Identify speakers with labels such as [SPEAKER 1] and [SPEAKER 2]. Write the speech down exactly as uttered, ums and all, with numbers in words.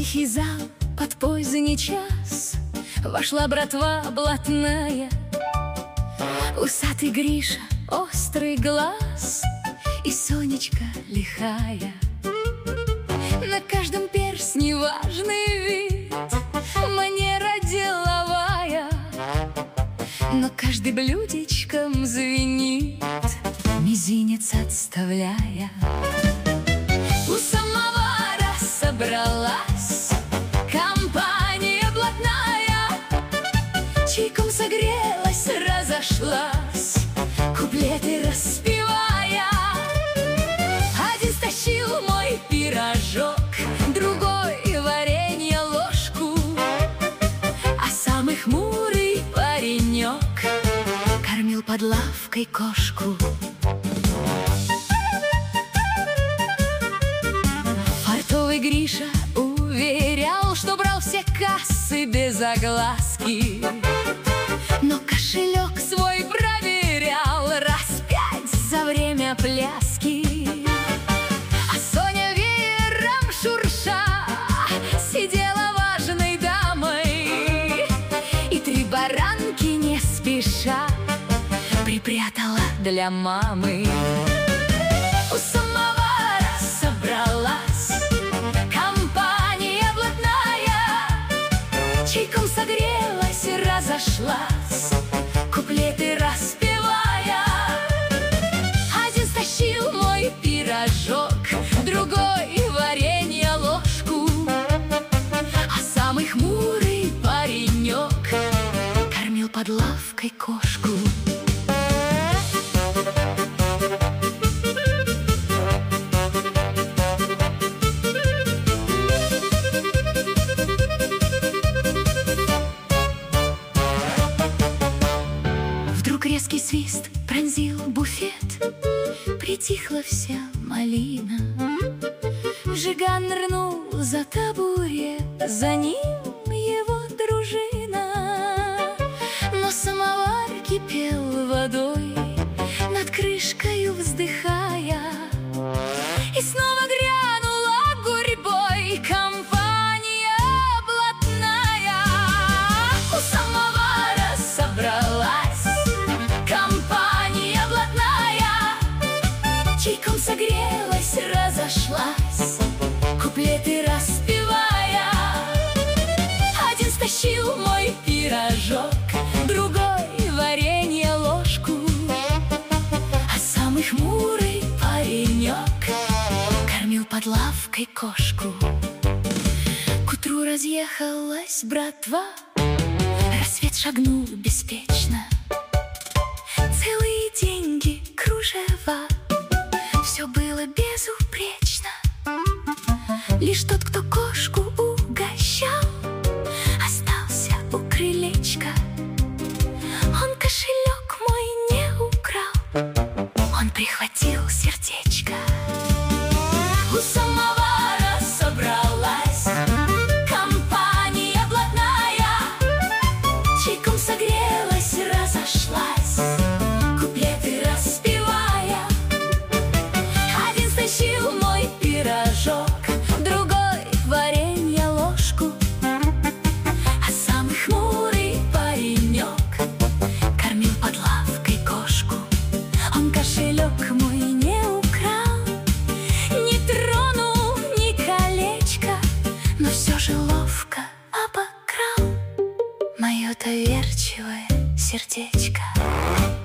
[SPEAKER 1] тихий зал под поздний час вошла братва блатная. Усатый Гриша, острый глаз и Сонечка лихая. На каждом перстне важный вид, манера деловая, но каждый блюдечком звенит, мизинец отставляя. У самовара собралась компания блатная, чайком согрелась, разошлась, куплеты распевая. Один стащил мой пирожок, другой варенье ложку, а самый хмурый паренек кормил под лавкой кошку. Фартовый Гриша уверял, что брал все кассы без огласки, но кошелек свой проверял раз пять за время пляски. А Соня веером шурша сидела важной дамой и три баранки не спеша припрятала для мамы. У самовара собралась компания блатная, чайком согрелась, разошлась, куплеты распевая. Один стащил мой пирожок, другой варенье ложку, а самый хмурый паренек кормил под лавкой кошку. Резкий свист пронзил буфет, притихла вся малина. Жиган нырнул за табурет, за ним его дружина. Но самовар кипел водой, над крышкою вздыхая, и снова грянула гурьбой компания блатная. У самовара собралась компания блатная, чайком согрелась, разошлась, куплеты распевая. Один стащил мой пирожок, другой варенье ложку, а самый хмурый паренек кормил под лавкой кошку. К утру разъехалась братва, рассвет шагнул беспечно. Целые деньги, кружева, все было безупречно. Лишь тот, кто кошку угощал, остался у крылечка. Он кошелек мой не украл, он прихватил сердечко. У самовара собралась компания блатная, чайком согрелась, разошлась, куплеты распевая. Один стащил мой пирожок, другой варенье ложку, а самый хмурый паренек кормил под лавкой кошку. Он кошелек мой не украл, не тронул ни колечко, но все же ловко обокрал мое доверчивое сердечко.